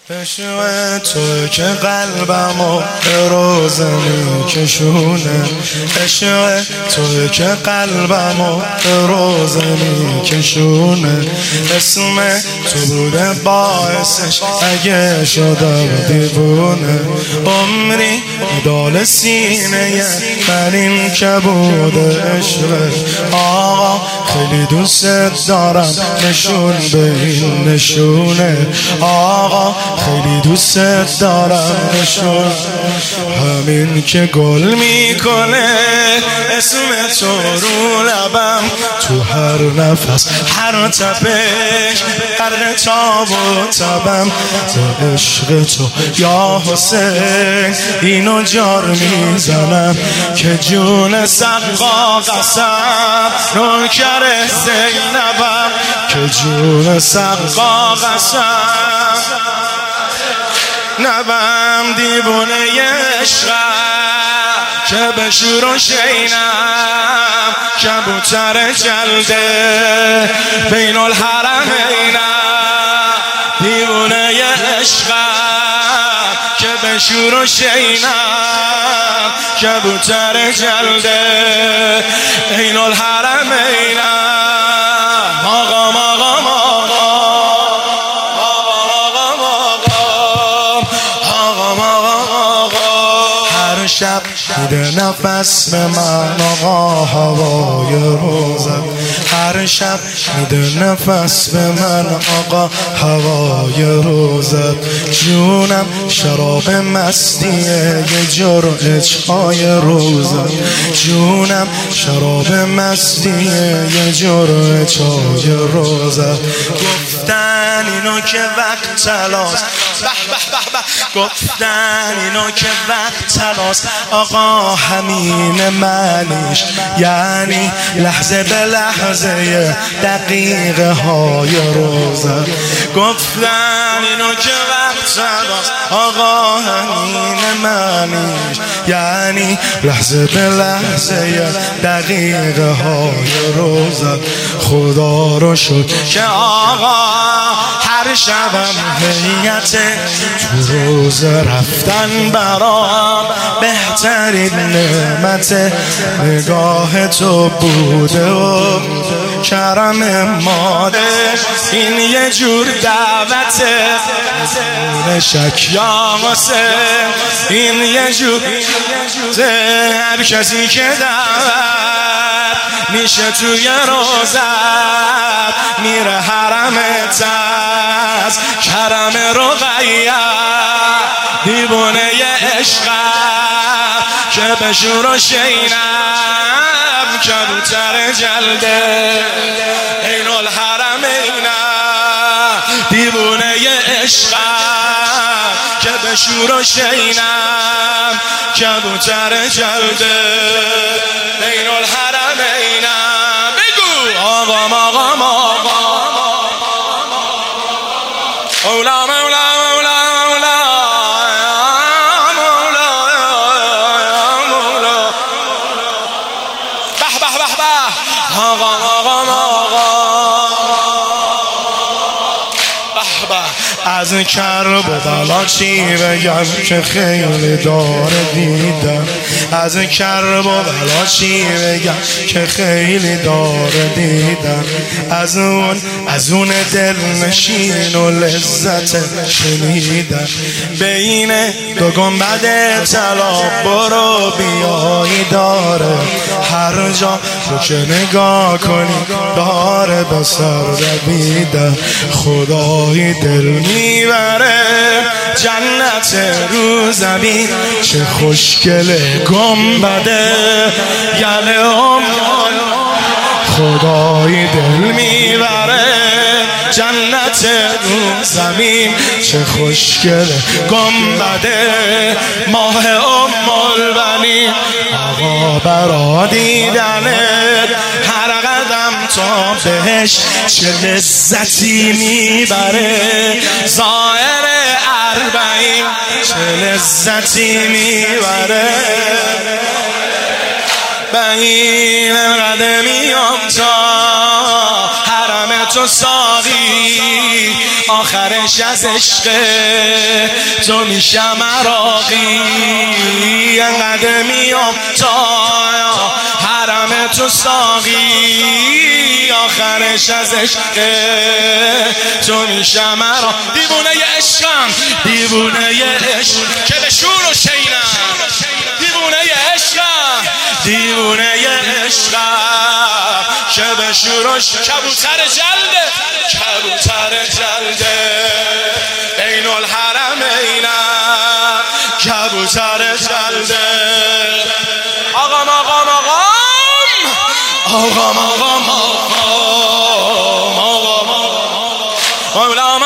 عشق تو که قلبمو به روزه میکشونه، عشق تو که قلبمو به روزه میکشونه، اسم تو بوده باعثش اگه شدم دیوونه، عمری دال سینه من این که بوده عشق آقا، خیلی دوست دارم نشون به این نشونه آقا، خیلی دوست دارم نشون، همین که گل میکنه اسم تو رو لبم، تو هر نفس هر تپش هر تاب و تبم، به عشق تو یا حسین اینو جار میزنم که جون سقا قسم نوکر زینبم، که جون سقا قسم نبم دیوونه عشقم که به شور و شینم، کبوتر جلده بین الحرمینم، دیوونه عشقم که به شور و شینم، کبوتر جلده بین الحرمینم، آقام آقام شب میده نفس به من آقا هوای روزت، هر شب میده نفس به من آقا هوای روزت، جونم شراب مستیه یه جرعه چای روزت، جونم شراب مستیه یه جرعه چای روزت، گفتن اینو که وقت تلاست گفتن اینو که وقت تلاست آقا، همین معنیش یعنی لحظه به لحظه دقیقه های روزه، گفتن اینو که وقت تلاست آقا، همین معنیش یعنی لحظه به لحظه دقیقه های روزه، خدا رو شکر که آقا هر شبم هیئت تو روز رفتن برام بهترین نعمت نگاه تو بوده و کرم ماده، این یه جور دعوته بدون شک یا واسه، این یه جور هر کسی که دعوت میشه توی روزت میره حرمت از کرم رقیه، دیوونه عشقم که به شور و شینم، کبوتر جلده عین الحرمینم، دیوونه عشقم که به شور و شینم، کبوتر جلده عین الحرمینم، بگو آقام آقام آقام مولا مولا مولا مولا مولا مولا به به به به آقا آقا آقا به به، از کرب و بلا چی بگم که خیلی داره دیدم، از کرب و بلا چی بگم که خیلی داره دیدم، از اون دل نشین و لذت شنیدم، بین دو گنبد طلا برو بیایی داره، هر جا رو که نگاه کنی داره به سر دویدن، خدای دل میبره جنت رو زمین، چه خوشگله گنبده گله خدای دل میبره جنت رو زمین، چه خوشگله گنبده ماه البنین، آقا برا دیدنت هر قدم تا بهش چه لذتی میبره، ظاهر اربعین چه لذتی میبره، به این قدمیام تا حرم تو ساقی، آخرش از عشق تو میشم عراقی. انقدر میام تا حرم تو ساقی، آخرش از عشق تو میشم عراقی. دیوونه عشقم، دیوونه عشق که به شور و شینم، دیوونه عشقم، دیوونه عشقم که به شور و کبوتر جلده، کبوتر جلده بین الحرمینم، کبوتر جلده. آقام آقام آقام آقام آقام آقام آقام آقام